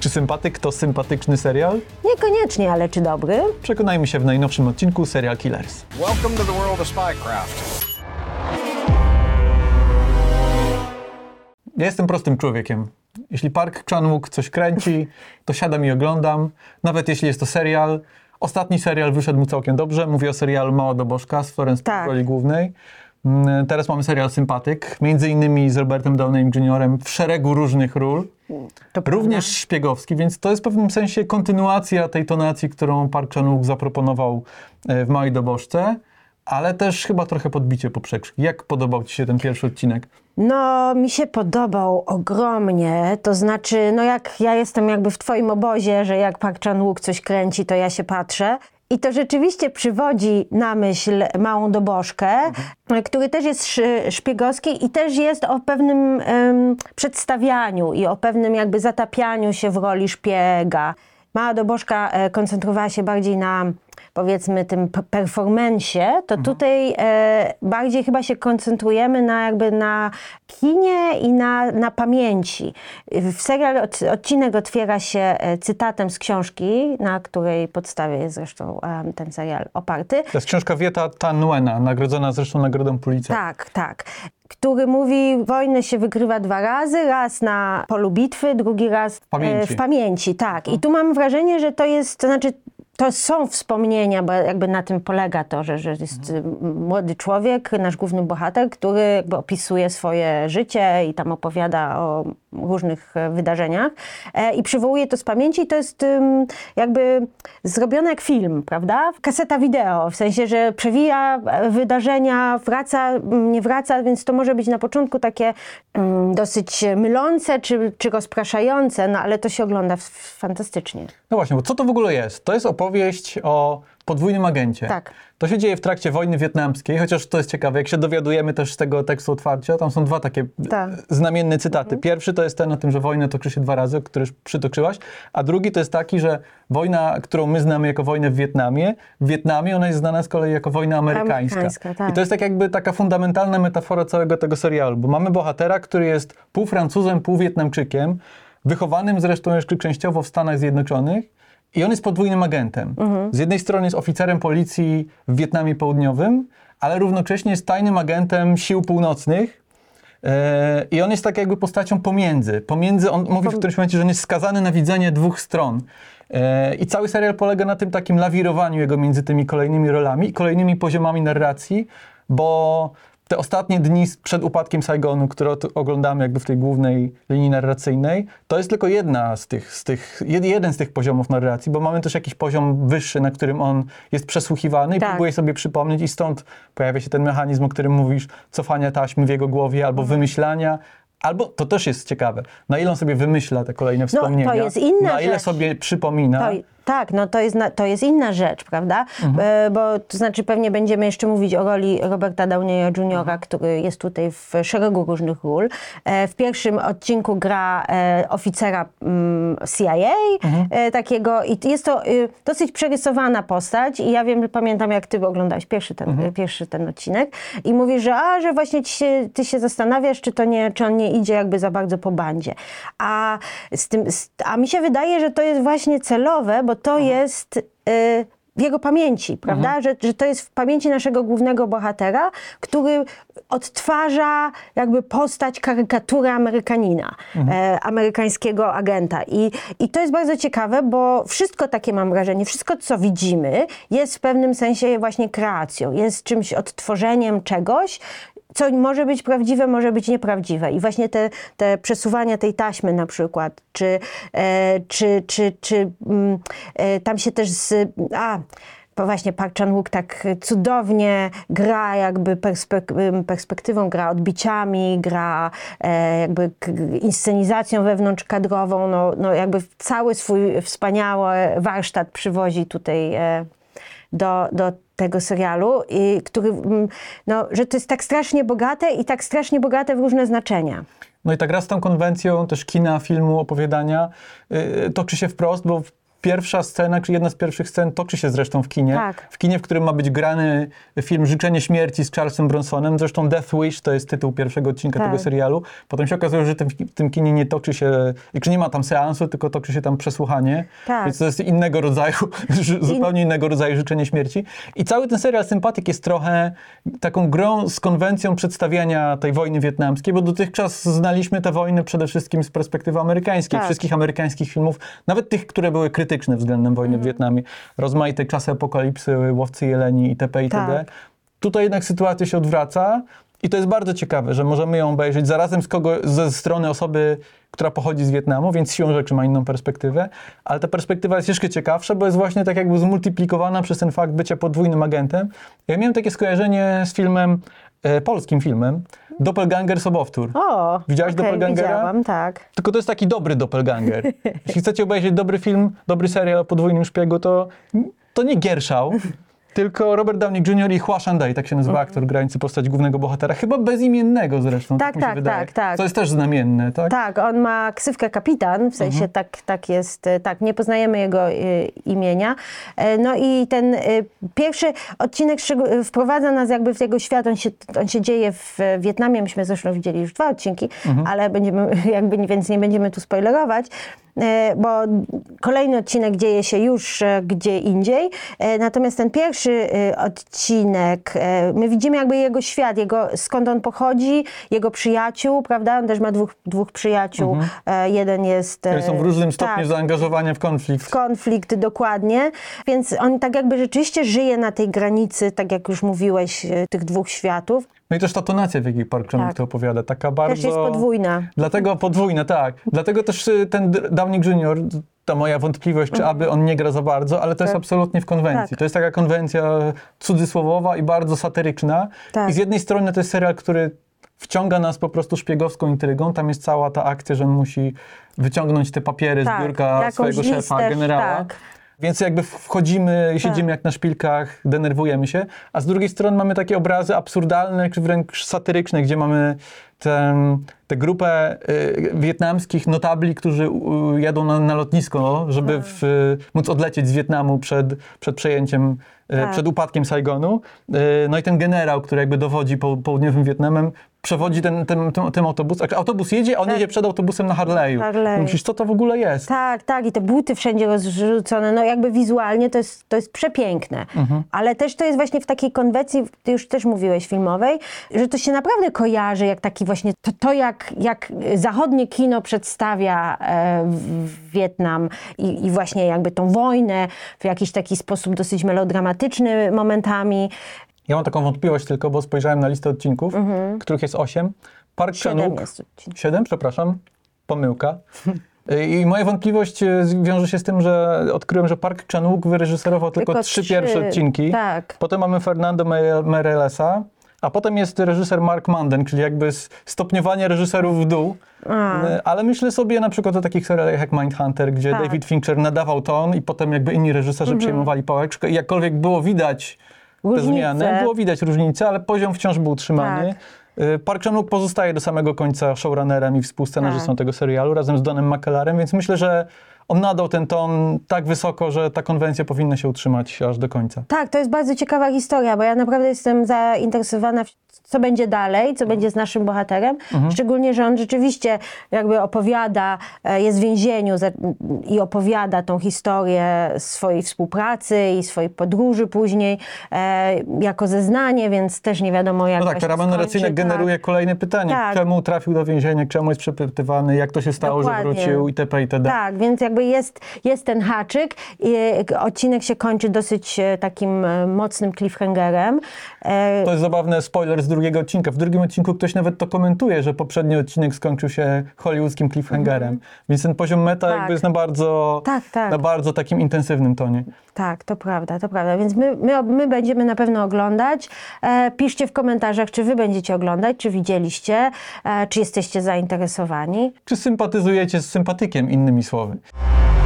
Czy Sympatyk to sympatyczny serial? Niekoniecznie, ale czy dobry? Przekonajmy się w najnowszym odcinku Serial Killers. Welcome to the world of Spycraft. Ja jestem prostym człowiekiem. Jeśli Park Chan-wook coś kręci, to siadam i oglądam. Nawet jeśli jest to serial. Ostatni serial wyszedł mu całkiem dobrze. Mówię o serialu Mała do Bożka z Florence Pugh w roli głównej. Teraz mamy serial Sympatyk, między innymi z Robertem Downeyem Jr. w szeregu różnych ról. Również szpiegowski, więc to jest w pewnym sensie kontynuacja tej tonacji, którą Park Chan-wook zaproponował w Małej do Bożce, ale też chyba trochę podbicie poprzeczki. Jak podobał ci się ten pierwszy odcinek? No, mi się podobał ogromnie, to znaczy, no jak ja jestem jakby w twoim obozie, że jak Park Chan-wook coś kręci, to ja się patrzę. I to rzeczywiście przywodzi na myśl Małą do Bożkę, który też jest szpiegowski i też jest o pewnym przedstawianiu i o pewnym jakby zatapianiu się w roli szpiega. Mała do Bożka koncentrowała się bardziej na, powiedzmy, tym performance'ie, to tutaj bardziej chyba się koncentrujemy na kinie i na pamięci. Odcinek otwiera się cytatem z książki, na której podstawie jest zresztą ten serial oparty. To jest książka Vieta Thanh Nguyen, nagrodzona zresztą nagrodą Pulitzer. Tak. Który mówi, wojnę się wygrywa 2 razy, raz na polu bitwy, drugi raz w pamięci. Tak. I tu mam wrażenie, że to jest, to znaczy, to są wspomnienia, bo jakby na tym polega to, że jest młody człowiek, nasz główny bohater, który jakby opisuje swoje życie i tam opowiada o różnych wydarzeniach i przywołuje to z pamięci i to jest jakby zrobione jak film, prawda? Kaseta wideo, w sensie, że przewija wydarzenia, wraca, nie wraca, więc to może być na początku takie dosyć mylące czy rozpraszające, no ale to się ogląda fantastycznie. No właśnie, bo co to w ogóle jest? To jest opowieść o podwójnym agencie. Tak. To się dzieje w trakcie wojny wietnamskiej, chociaż to jest ciekawe, jak się dowiadujemy też z tego tekstu otwarcia, tam są 2 takie znamienne cytaty. Pierwszy to jest ten o tym, że wojnę toczy się 2 razy, który już przytoczyłaś, a drugi to jest taki, że wojna, którą my znamy jako wojnę w Wietnamie ona jest znana z kolei jako wojna amerykańska. Tak. I to jest tak jakby taka fundamentalna metafora całego tego serialu, bo mamy bohatera, który jest pół Francuzem, pół Wietnamczykiem, wychowanym zresztą jeszcze częściowo w Stanach Zjednoczonych, i on jest podwójnym agentem. Z jednej strony jest oficerem policji w Wietnamie Południowym, ale równocześnie jest tajnym agentem sił północnych i on jest tak jakby postacią pomiędzy. On mówi w którymś momencie, że on jest skazany na widzenie 2 stron. I cały serial polega na tym takim lawirowaniu jego między tymi kolejnymi rolami i kolejnymi poziomami narracji, bo te ostatnie dni przed upadkiem Saigonu, które oglądamy jakby w tej głównej linii narracyjnej, to jest tylko jeden z tych poziomów narracji, bo mamy też jakiś poziom wyższy, na którym on jest przesłuchiwany i próbuje sobie przypomnieć i stąd pojawia się ten mechanizm, o którym mówisz, cofania taśmy w jego głowie albo wymyślania. Albo, to też jest ciekawe, na ile on sobie wymyśla te kolejne wspomnienia, to jest inna na ile rzecz. sobie przypomina. To jest inna rzecz, prawda? Bo to znaczy pewnie będziemy jeszcze mówić o roli Roberta Downeya Jr., który jest tutaj w szeregu różnych ról. W pierwszym odcinku gra oficera CIA takiego i jest to dosyć przerysowana postać i ja pamiętam jak ty oglądałeś pierwszy ten odcinek i mówisz, że właśnie ty się zastanawiasz, czy on nie idzie jakby za bardzo po bandzie. A mi się wydaje, że to jest właśnie celowe, bo to jest w jego pamięci, prawda? Że to jest w pamięci naszego głównego bohatera, który odtwarza jakby postać karykatury Amerykanina, amerykańskiego agenta. I to jest bardzo ciekawe, bo wszystko takie mam wrażenie, wszystko co widzimy jest w pewnym sensie właśnie kreacją, jest czymś odtworzeniem czegoś, co może być prawdziwe, może być nieprawdziwe. I właśnie te przesuwania tej taśmy na przykład, czy tam się też bo właśnie Park Chan-wook tak cudownie gra jakby perspektywą, gra odbiciami, gra jakby inscenizacją wewnątrzkadrową, no jakby cały swój wspaniały warsztat przywozi tutaj do tego serialu, że to jest tak strasznie bogate i tak strasznie bogate w różne znaczenia. No i ta gra z tą konwencją też kina, filmu, opowiadania toczy się wprost, bo w pierwsza scena, czy jedna z pierwszych scen toczy się zresztą w kinie. Tak. W kinie, w którym ma być grany film Życzenie śmierci z Charlesem Bronsonem. Zresztą Death Wish to jest tytuł pierwszego odcinka Tak. tego serialu. Potem się okazuje, że w tym kinie nie toczy się, że nie ma tam seansu, tylko toczy się tam przesłuchanie. Tak. Więc to jest innego rodzaju, zupełnie innego rodzaju Życzenie śmierci. I cały ten serial Sympatyk jest trochę taką grą z konwencją przedstawiania tej wojny wietnamskiej, bo dotychczas znaliśmy tę wojnę przede wszystkim z perspektywy amerykańskiej. Tak. Wszystkich amerykańskich filmów, nawet tych, które były krytyczne względem wojny w Wietnamie. Rozmaite Czasy Apokalipsy, Łowcy Jeleni itp. itd. Tak. Tutaj jednak sytuacja się odwraca i to jest bardzo ciekawe, że możemy ją obejrzeć zarazem ze strony osoby, która pochodzi z Wietnamu, więc siłą rzeczy ma inną perspektywę, ale ta perspektywa jest jeszcze ciekawsza, bo jest właśnie tak jakby zmultiplikowana przez ten fakt bycia podwójnym agentem. Ja miałem takie skojarzenie z filmem, polskim filmem, Doppelganger Sobowtór. O, Widziałaś okej, Doppelgangera? Widziałam, tak. Tylko to jest taki dobry doppelganger. Jeśli chcecie obejrzeć dobry film, dobry serial o podwójnym szpiegu, to nie Gierszał, tylko Robert Downey Jr. i Hua Shandai, tak się nazywa aktor grający postać głównego bohatera, chyba bezimiennego zresztą, Tak, mi się tak, wydaje. tak. To jest też znamienne, tak? Tak, on ma ksywkę kapitan, w sensie tak jest, tak, nie poznajemy jego imienia. No i ten pierwszy odcinek wprowadza nas jakby w jego świat, on się dzieje w Wietnamie, myśmy zresztą widzieli już 2 odcinki, ale więc nie będziemy tu spoilerować, bo kolejny odcinek dzieje się już gdzie indziej, natomiast ten pierwszy odcinek, my widzimy jakby jego świat, skąd on pochodzi, jego przyjaciół, prawda? On też ma dwóch przyjaciół. Jeden jest... Które są w różnym stopniu tak, zaangażowania w konflikt. konflikt, dokładnie. Więc on tak jakby rzeczywiście żyje na tej granicy, tak jak już mówiłeś, tych 2 światów. No i też ta tonacja, w jakiej Park Chan-wook Tak. to opowiada, taka bardzo... Też jest podwójna. Dlatego podwójna, tak. Dlatego też ten Downey Jr., ta moja wątpliwość, czy aby on nie gra za bardzo, ale to jest absolutnie w konwencji. Tak. To jest taka konwencja cudzysłowowa i bardzo satyryczna. Tak. I z jednej strony to jest serial, który wciąga nas po prostu szpiegowską intrygą. Tam jest cała ta akcja, że on musi wyciągnąć te papiery z Tak, biurka jakąś swojego szefa, listę, generała. tak. Więc jakby wchodzimy, siedzimy jak na szpilkach, denerwujemy się, a z drugiej strony mamy takie obrazy absurdalne, czy wręcz satyryczne, gdzie mamy tę grupę wietnamskich notabli, którzy jadą na lotnisko, żeby móc odlecieć z Wietnamu przed przejęciem, Tak. przed upadkiem Saigonu. No i ten generał, który jakby dowodzi południowym Wietnamem, przewodzi ten autobus. Znaczy, autobus jedzie, a on jedzie przed autobusem na Harley'u. Harley. Myślisz, co to w ogóle jest? Tak, i te buty wszędzie rozrzucone, no jakby wizualnie to jest przepiękne. Ale też to jest właśnie w takiej konwencji, ty już też mówiłeś, filmowej, że to się naprawdę kojarzy, jak taki właśnie, jak zachodnie kino przedstawia Wietnam i właśnie jakby tą wojnę w jakiś taki sposób dosyć melodramatyczny momentami. Ja mam taką wątpliwość tylko, bo spojrzałem na listę odcinków, których jest 8. Park 7 Chan-wook... jest odcinków. 7, przepraszam. Pomyłka. I moja wątpliwość wiąże się z tym, że odkryłem, że Park Chan-wook wyreżyserował tylko 3 pierwsze odcinki. Tak. Potem mamy Fernando Meirellesa, a potem jest reżyser Mark Manden, czyli jakby stopniowanie reżyserów w dół. Ale myślę sobie na przykład o takich serialach jak Mindhunter, gdzie Tak. David Fincher nadawał ton i potem jakby inni reżyserzy przejmowali pałeczkę i jakkolwiek było widać te Różnice. zmiany, było widać różnice, ale poziom wciąż był utrzymany. Tak. Park Chan-wook pozostaje do samego końca showrunnerem i współscenarzystą Tak. tego serialu razem z Donem McKellarem, więc myślę, że on nadał ten ton tak wysoko, że ta konwencja powinna się utrzymać aż do końca. Tak, to jest bardzo ciekawa historia, bo ja naprawdę jestem zainteresowana, co będzie dalej, co będzie z naszym bohaterem. Szczególnie, że on rzeczywiście jakby opowiada, jest w więzieniu i opowiada tą historię swojej współpracy i swojej podróży później jako zeznanie, więc też nie wiadomo jak No tak, właśnie ta rama narracyjna skończy, generuje kolejne pytanie. Tak. Czemu trafił do więzienia, czemu jest przepytywany, jak to się stało, Dokładnie. że wrócił itp. itd. Tak, więc jakby jest ten haczyk i odcinek się kończy dosyć takim mocnym cliffhangerem. To jest zabawny spoiler z drugiego odcinka. W drugim odcinku ktoś nawet to komentuje, że poprzedni odcinek skończył się hollywoodzkim cliffhangerem. Więc ten poziom meta Tak. jakby jest na bardzo, Tak. na bardzo takim intensywnym tonie. Tak, to prawda. Więc my będziemy na pewno oglądać. Piszcie w komentarzach, czy wy będziecie oglądać, czy widzieliście, czy jesteście zainteresowani. Czy sympatyzujecie z sympatykiem, innymi słowy?